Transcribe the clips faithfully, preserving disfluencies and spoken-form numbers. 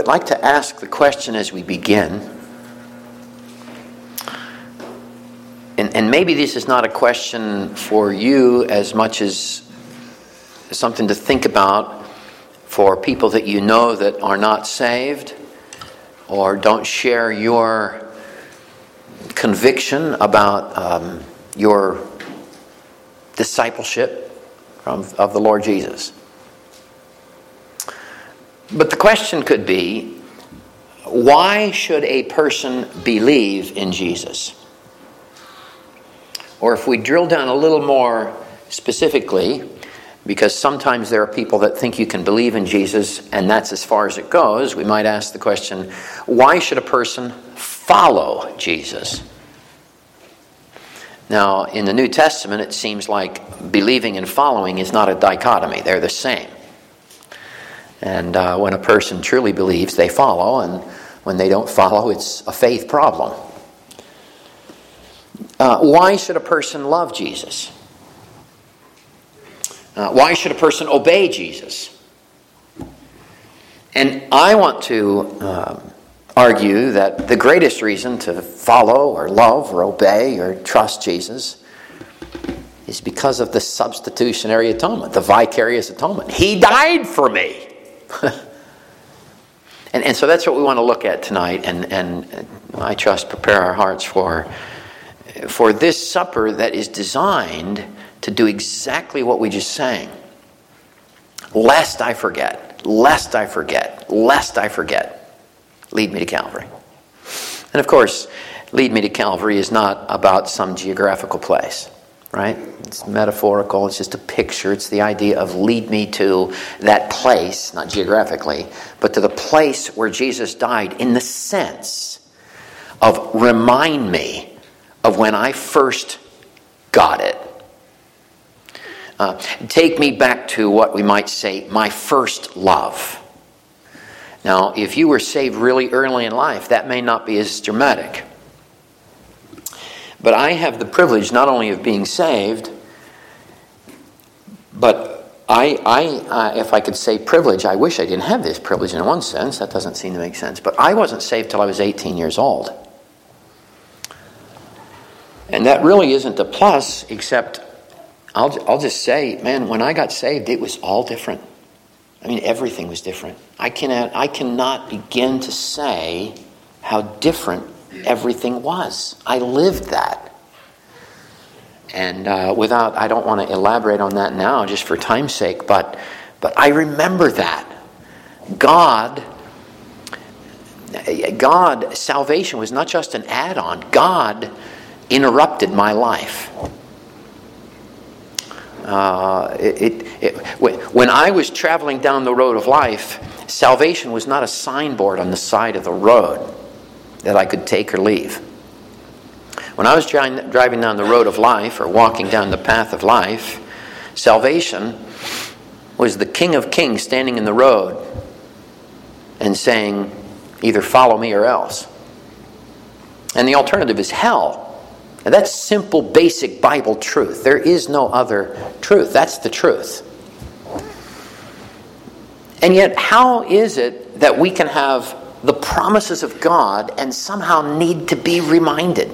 I'd like to ask the question as we begin, and, and maybe this is not a question for you as much as something to think about for people that you know that are not saved or don't share your conviction about um, your discipleship from, of the Lord Jesus. But the question could be, why should a person believe in Jesus? Or if we drill down a little more specifically, because sometimes there are people that think you can believe in Jesus and that's as far as it goes, we might ask the question, why should a person follow Jesus? Now, in the New Testament, it seems like believing and following is not a dichotomy. They're the same. And uh, when a person truly believes, they follow, and when they don't follow, it's a faith problem. Uh, why should a person love Jesus? Uh, why should a person obey Jesus? And I want to uh, argue that the greatest reason to follow or love or obey or trust Jesus is because of the substitutionary atonement, the vicarious atonement. He died for me. and, and so that's what we want to look at tonight, and, and I trust prepare our hearts for, for this supper that is designed to do exactly what we just sang. Lest I forget, lest I forget, lest I forget. Lead me to Calvary. And of course, lead me to Calvary is not about some geographical place, right? It's metaphorical, it's just a picture. It's the idea of lead me to that place, not geographically, but to the place where Jesus died in the sense of remind me of when I first got it. Uh, take me back to what we might say, my first love. Now, if you were saved really early in life, that may not be as dramatic. But I have the privilege not only of being saved, but I, I uh, if I could say privilege, I wish I didn't have this privilege in one sense. That doesn't seem to make sense. But I wasn't saved till I was eighteen years old. And that really isn't a plus, except I'll, I'll just say, man, when I got saved, it was all different. I mean, everything was different. I cannot, I cannot begin to say how different everything was. I lived that. And uh, without, I don't want to elaborate on that now just for time's sake, but, but I remember that. God, God, salvation was not just an add-on. God interrupted my life. Uh, it, it, it, when I was traveling down the road of life, salvation was not a signboard on the side of the road that I could take or leave. When I was dri- driving down the road of life or walking down the path of life, salvation was the King of Kings standing in the road and saying, either follow me or else. And the alternative is hell. Now that's simple, basic Bible truth. There is no other truth. That's the truth. And yet, how is it that we can have the promises of God and somehow need to be reminded?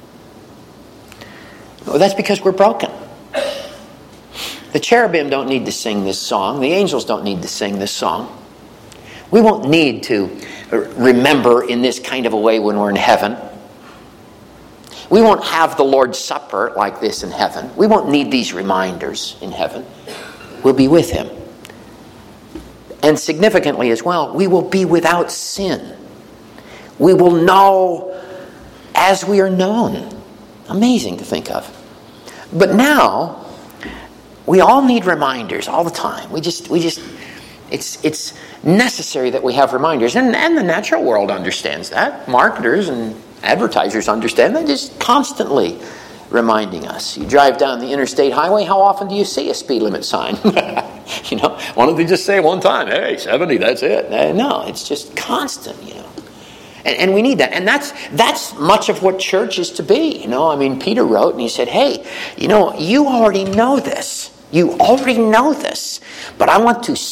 Well, that's because we're broken. The cherubim don't need to sing this song. The angels don't need to sing this song. We won't need to remember in this kind of a way when we're in heaven. We won't have the Lord's Supper like this in heaven. We won't need these reminders in heaven. We'll be with Him. And significantly as well, we will be without sin. We will know as we are known. Amazing to think of. But now, we all need reminders all the time. We just, we just, it's it's necessary that we have reminders. And, and the natural world understands that. Marketers and advertisers understand that, just constantly reminding us. You drive down the interstate highway, how often do you see a speed limit sign? You know, why don't they just say one time, hey, seventy, that's it. No, it's just constant, you know. And, and we need that. And that's that's much of what church is to be. You know, I mean, Peter wrote and he said, hey, you know, you already know this. You already know this. But I want to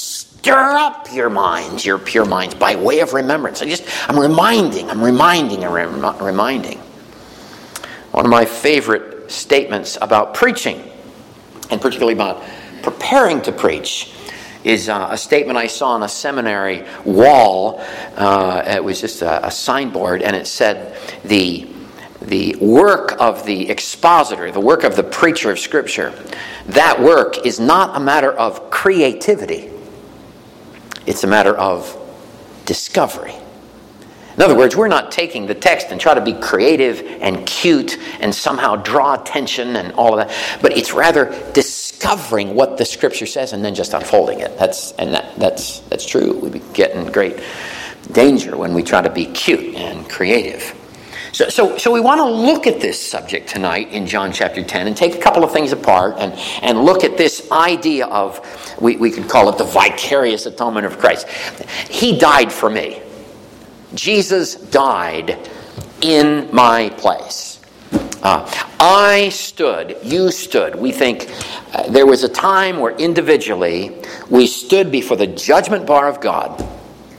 stir up your minds, your pure minds, by way of remembrance. I just, I'm reminding, I'm reminding, I'm rem- reminding. One of my favorite statements about preaching, and particularly about preparing to preach, is uh, a statement I saw on a seminary wall. Uh, it was just a, a signboard, and it said, the, the work of the expositor, the work of the preacher of Scripture, that work is not a matter of creativity. It's a matter of discovery. In other words, we're not taking the text and try to be creative and cute and somehow draw attention and all of that, but it's rather discovering what the Scripture says and then just unfolding it. That's and that, that's that's true. We get in great danger when we try to be cute and creative. So, so, so we want to look at this subject tonight in John chapter ten and take a couple of things apart and, and look at this idea of, we, we could call it the vicarious atonement of Christ. He died for me. Jesus died in my place. Uh, I stood, you stood. We think uh, there was a time where individually we stood before the judgment bar of God.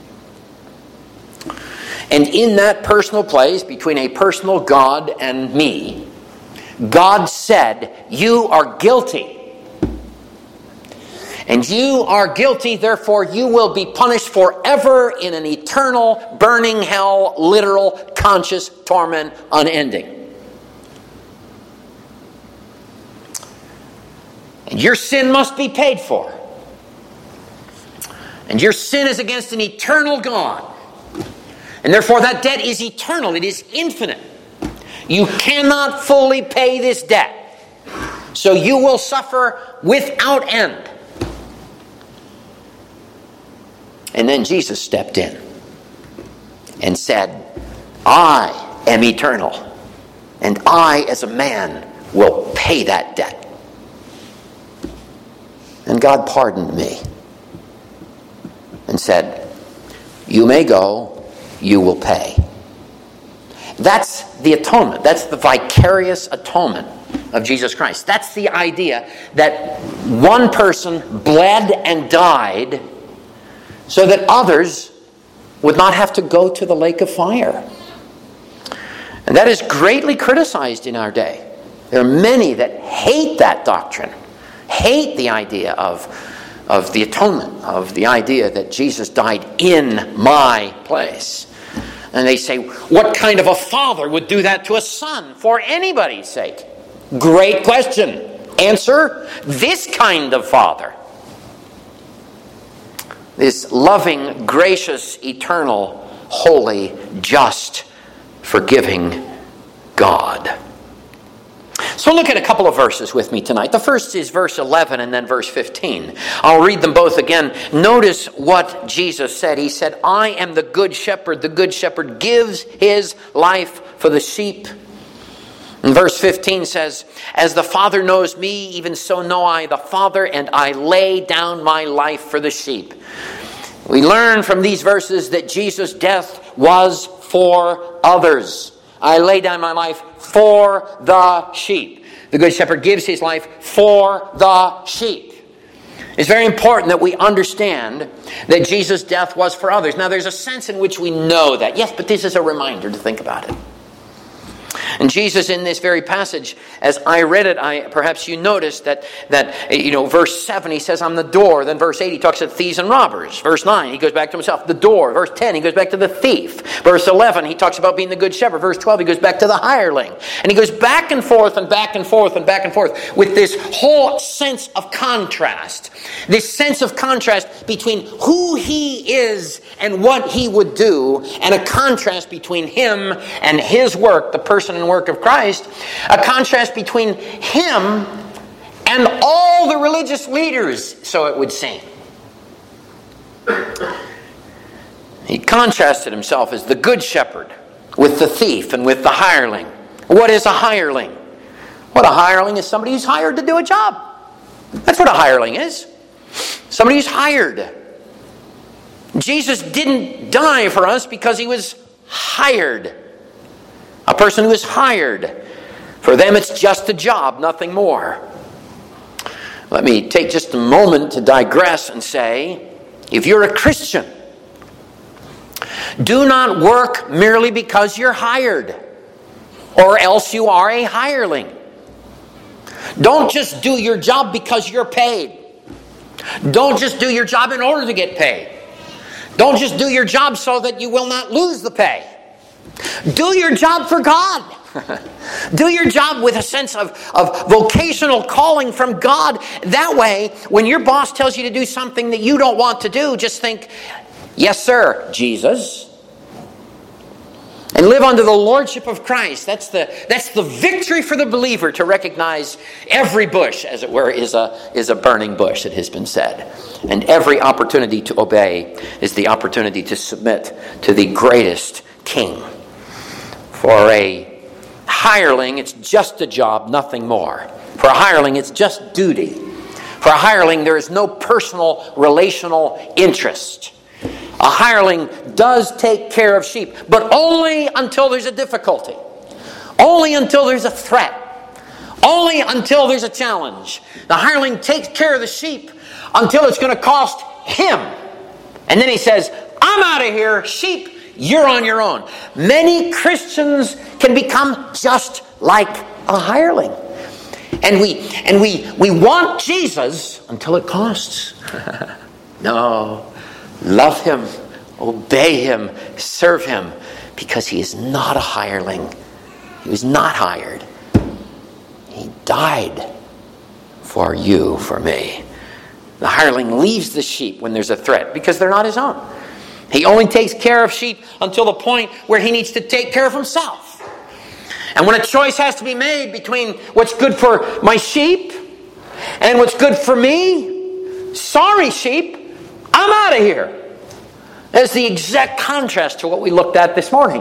And in that personal place, between a personal God and me, God said, you are guilty. And you are guilty, therefore you will be punished forever in an eternal, burning hell, literal, conscious torment, unending. And your sin must be paid for. And your sin is against an eternal God. And therefore that debt is eternal. It is infinite. You cannot fully pay this debt. So you will suffer without end. And then Jesus stepped in and said, I am eternal. And I, as a man, will pay that debt. And God pardoned me and said, you may go. You will pay. That's the atonement. That's the vicarious atonement of Jesus Christ. That's the idea that one person bled and died so that others would not have to go to the lake of fire. And that is greatly criticized in our day. There are many that hate that doctrine, hate the idea of of the atonement, of the idea that Jesus died in my place. And they say, what kind of a father would do that to a son for anybody's sake? Great question. Answer, this kind of father. This loving, gracious, eternal, holy, just, forgiving God. So look at a couple of verses with me tonight. The first is verse eleven and then verse fifteen. I'll read them both again. Notice what Jesus said. He said, I am the good shepherd. The good shepherd gives his life for the sheep. And verse fifteen says, as the Father knows me, even so know I the Father, and I lay down my life for the sheep. We learn from these verses that Jesus' death was for others. I lay down my life for the sheep. The Good Shepherd gives his life for the sheep. It's very important that we understand that Jesus' death was for others. Now, there's a sense in which we know that. Yes, but this is a reminder to think about it. And Jesus, in this very passage, as I read it, I perhaps you noticed that, that you know, verse seven, he says, I'm the door. Then verse eight, he talks about thieves and robbers. Verse nine, he goes back to himself, the door. Verse ten, he goes back to the thief. Verse eleven, he talks about being the good shepherd. Verse twelve, he goes back to the hireling. And he goes back and forth and back and forth and back and forth with this whole sense of contrast. This sense of contrast between who he is and what he would do, and a contrast between him and his work, the person and work of Christ, a contrast between him and all the religious leaders, so it would seem. He contrasted himself as the good shepherd with the thief and with the hireling. What is a hireling? What a hireling is somebody who's hired to do a job. That's what a hireling is. Somebody who's hired. Jesus didn't die for us because he was hired. A person who is hired. For them it's just a job, nothing more. Let me take just a moment to digress and say if you're a Christian, do not work merely because you're hired, or else you are a hireling. Don't just do your job because you're paid. Don't just do your job in order to get paid. Don't just do your job so that you will not lose the pay. Do your job for God. Do your job with a sense of, of vocational calling from God. That way, when your boss tells you to do something that you don't want to do, just think, yes, sir, Jesus. And live under the lordship of Christ. That's the, that's the victory for the believer, to recognize every bush, as it were, is a, is a burning bush, it has been said. And every opportunity to obey is the opportunity to submit to the greatest king. For a hireling, it's just a job, nothing more. For a hireling, it's just duty. For a hireling, there is no personal, relational interest. A hireling does take care of sheep, but only until there's a difficulty. Only until there's a threat. Only until there's a challenge. The hireling takes care of the sheep until it's going to cost him. And then he says, I'm out of here, sheep, you're on your own. Many Christians can become just like a hireling. And we and we we want Jesus until it costs. No. Love him, obey him, serve him, because he is not a hireling. He was not hired. He died for you, for me. The hireling leaves the sheep when there's a threat because they're not his own. He only takes care of sheep until the point where he needs to take care of himself. And when a choice has to be made between what's good for my sheep and what's good for me, sorry sheep, I'm out of here. That's the exact contrast to what we looked at this morning.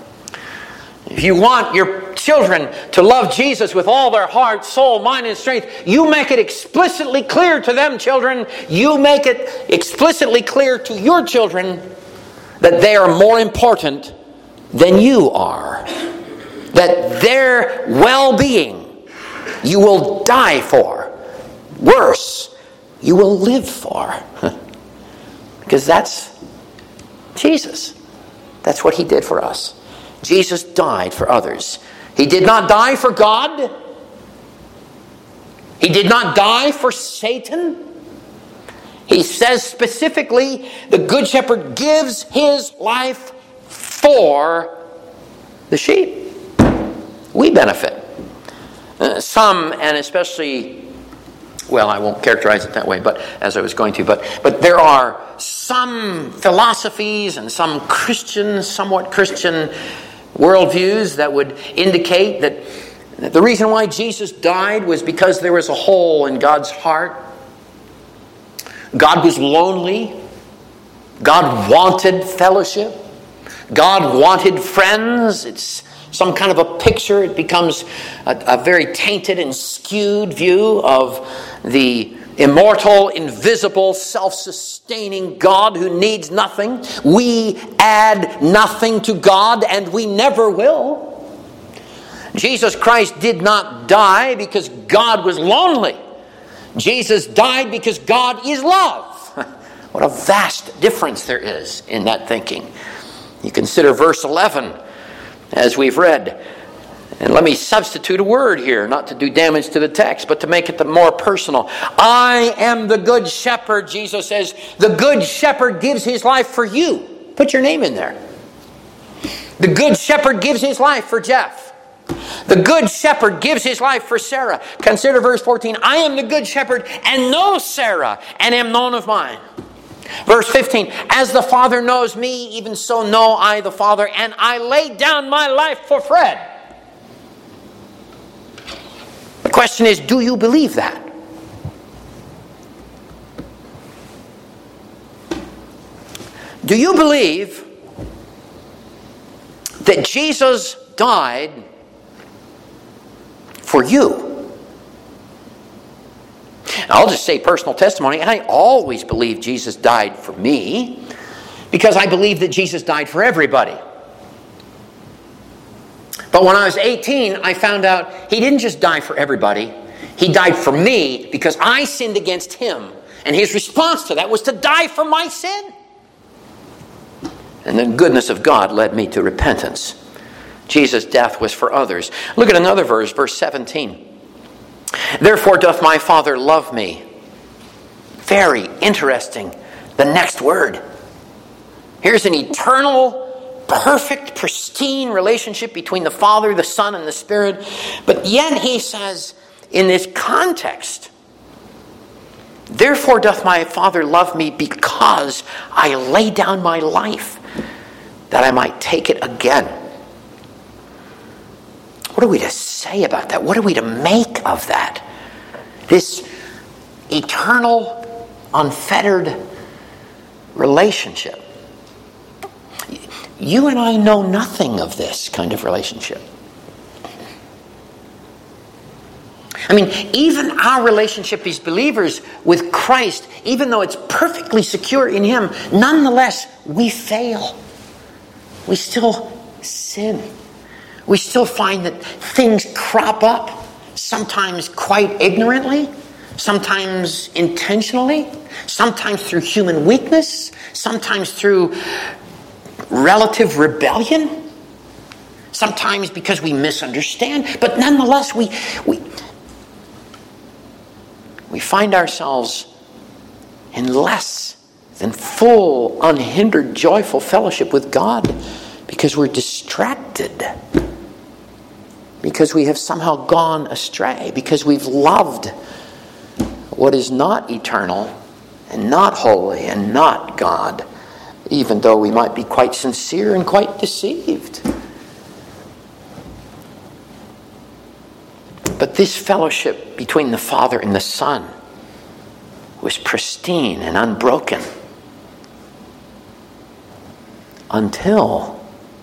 If you want your children to love Jesus with all their heart, soul, mind, and strength, you make it explicitly clear to them, children. You make it explicitly clear to your children that they are more important than you are. That their well-being you will die for. Worse, you will live for. Because that's Jesus. That's what he did for us. Jesus died for others. He did not die for God. He did not die for Satan. He says specifically, the Good Shepherd gives his life for the sheep. We benefit. Uh, some, and especially, well, I won't characterize it that way, but as I was going to, but but there are some philosophies and some Christian, somewhat Christian worldviews that would indicate that the reason why Jesus died was because there was a hole in God's heart. God was lonely. God wanted fellowship. God wanted friends. It's some kind of a picture. It becomes a, a very tainted and skewed view of the immortal, invisible, self-sustaining God who needs nothing. We add nothing to God, and we never will. Jesus Christ did not die because God was lonely. Jesus died because God is love. What a vast difference there is in that thinking. You consider verse eleven, as we've read. And let me substitute a word here, not to do damage to the text, but to make it the more personal. I am the good shepherd, Jesus says. The good shepherd gives his life for you. Put your name in there. The good shepherd gives his life for Jeff. The good shepherd gives his life for Sarah. Consider verse fourteen. I am the good shepherd and know Sarah and am known of mine. Verse fifteen. As the Father knows me, even so know I the Father, and I lay down my life for Fred. The question is, do you believe that? Do you believe that Jesus died for you? I'll just say personal testimony. I always believed Jesus died for me because I believe that Jesus died for everybody. But when I was eighteen, I found out he didn't just die for everybody. He died for me because I sinned against him And his response to that was to die for my sin. And the goodness of God led me to repentance. Jesus' death was for others. Look at another verse, verse seventeen. Therefore doth my Father love me. Very interesting. The next word. Here's an eternal, perfect, pristine relationship between the Father, the Son, and the Spirit. But yet he says, in this context, therefore doth my Father love me because I lay down my life that I might take it again. What are we to say about that? What are we to make of that? This eternal, unfettered relationship. You and I know nothing of this kind of relationship. I mean, even our relationship as believers with Christ, even though it's perfectly secure in Him, nonetheless, we fail. We still sin. We still find that things crop up, sometimes quite ignorantly, sometimes intentionally, sometimes through human weakness, sometimes through relative rebellion, sometimes because we misunderstand. But nonetheless, we we we find ourselves in less than full, unhindered, joyful fellowship with God because we're distracted, because we have somehow gone astray, because we've loved what is not eternal and not holy and not God, even though we might be quite sincere and quite deceived. But this fellowship between the Father and the Son was pristine and unbroken until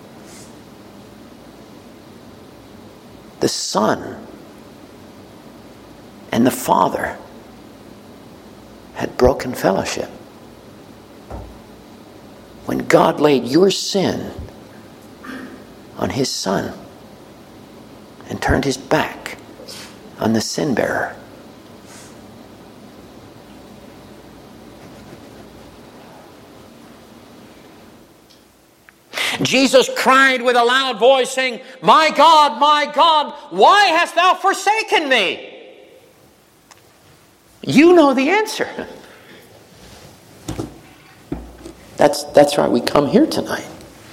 the Son and the Father had broken fellowship. When God laid your sin on His Son and turned His back on the sin bearer. Jesus cried with a loud voice, saying, "My God, my God, why hast thou forsaken me?" You know the answer. That's, that's why we come here tonight.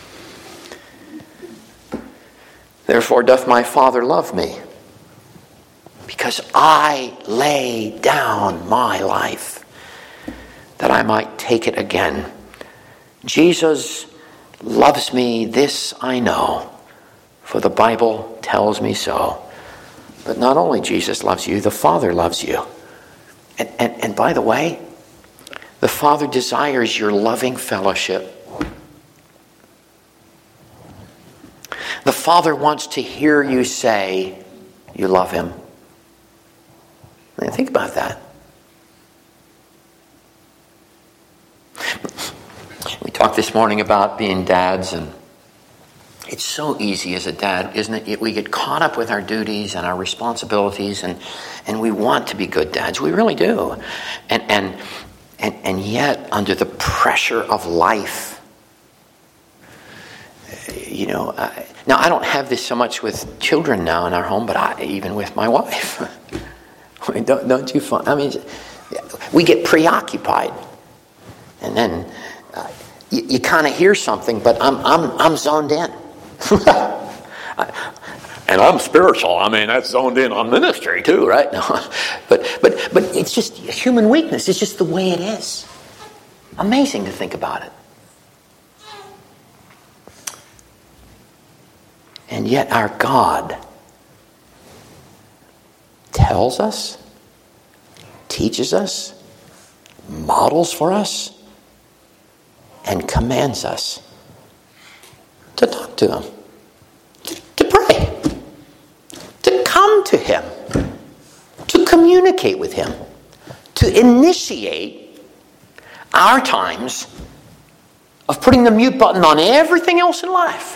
Therefore doth my Father love me, because I lay down my life that I might take it again. Jesus loves me, this I know, for the Bible tells me so. But not only Jesus loves you, the Father loves you. And, and, and by the way, the Father desires your loving fellowship. The Father wants to hear you say you love Him. I mean, think about that. We talked this morning about being dads, and it's so easy as a dad, isn't it? We get caught up with our duties and our responsibilities, and, and we want to be good dads. We really do. And and and and yet, under the pressure of life, you know. I, now, I don't have this so much with children now in our home, but I, even with my wife. I mean, don't don't you find? I mean, we get preoccupied, and then uh, you, you kind of hear something, but I'm I'm I'm zoned in. And I'm spiritual. I mean, that's zoned in on ministry too, right? No, but but but it's just human weakness. It's just the way it is. Amazing to think about it. And yet our God tells us, teaches us, models for us, and commands us to talk to Him, to, to pray, to come to Him, to communicate with Him, to initiate our times of putting the mute button on everything else in life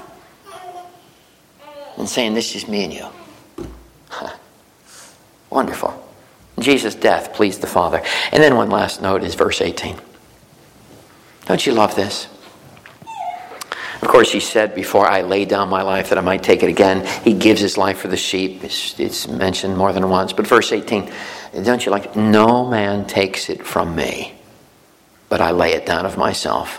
and saying, "This is me and you." Wonderful. Jesus' death pleased the Father. And then one last note is verse eighteen. Don't you love this? Of course, he said, before I lay down my life that I might take it again. He gives his life for the sheep. It's, it's mentioned more than once. But verse eighteen, don't you like it? No man takes it from me, but I lay it down of myself.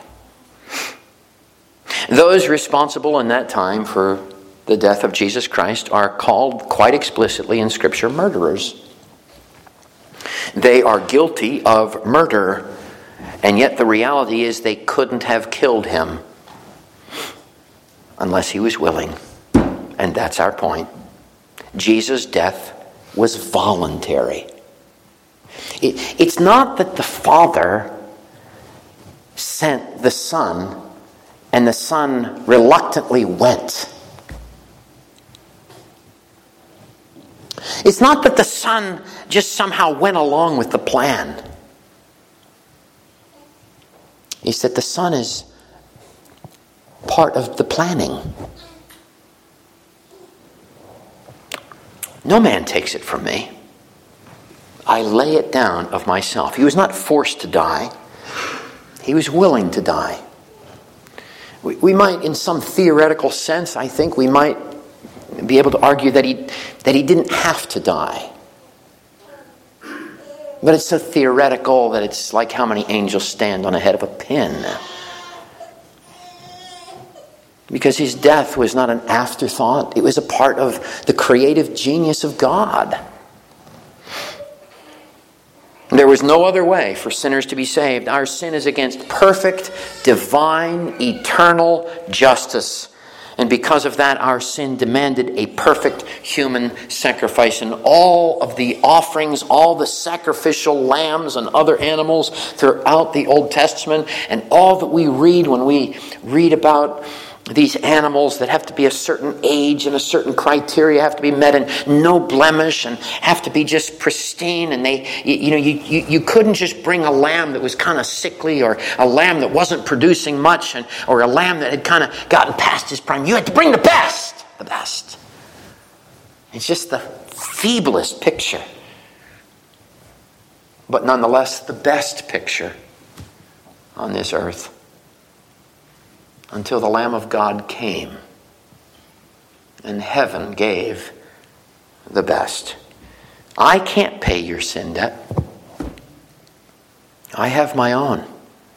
Those responsible in that time for the death of Jesus Christ are called quite explicitly in Scripture murderers. They are guilty of murder, and yet the reality is they couldn't have killed him unless he was willing. And that's our point. Jesus' death was voluntary. It, it's not that the Father sent the Son and the Son reluctantly went. It's not that the Son just somehow went along with the plan. It's that the Son is part of the planning. No man takes it from me. I lay it down of myself. He was not forced to die. He was willing to die. We, we might, in some theoretical sense, I think we might be able to argue that he that he didn't have to die. But it's so theoretical that it's like how many angels stand on the head of a pin. Because his death was not an afterthought. It was a part of the creative genius of God. There was no other way for sinners to be saved. Our sin is against perfect, divine, eternal justice. And because of that, our sin demanded a perfect human sacrifice. And all of the offerings, all the sacrificial lambs and other animals throughout the Old Testament, and all that we read when we read about these animals that have to be a certain age and a certain criteria have to be met and no blemish and have to be just pristine. And they, you, you know, you, you, you couldn't just bring a lamb that was kind of sickly or a lamb that wasn't producing much and or a lamb that had kind of gotten past his prime. You had to bring the best, the best. It's just the feeblest picture, but nonetheless the best picture on this earth. Until the Lamb of God came and heaven gave the best. I can't pay your sin debt. I have my own.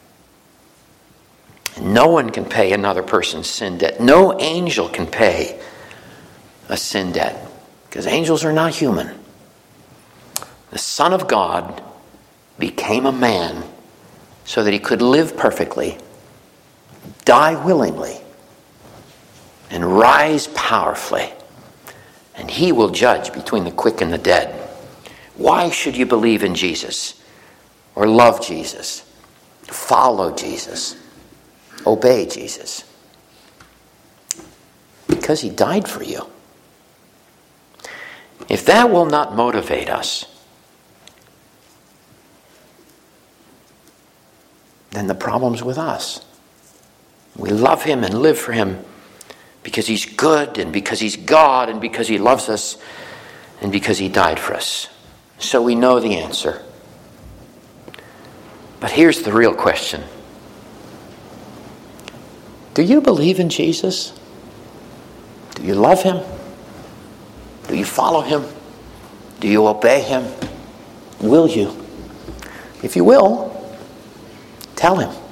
No one can pay another person's sin debt. No angel can pay a sin debt because angels are not human. The Son of God became a man so that he could live perfectly, die willingly, and rise powerfully. And he will judge between the quick and the dead. Why should you believe in Jesus? Or love Jesus? Follow Jesus? Obey Jesus? Because he died for you. If that will not motivate us, then the problem's with us. We love him and live for him because he's good and because he's God and because he loves us and because he died for us. So we know the answer. But here's the real question. Do you believe in Jesus? Do you love him? Do you follow him? Do you obey him? Will you? If you will, tell him.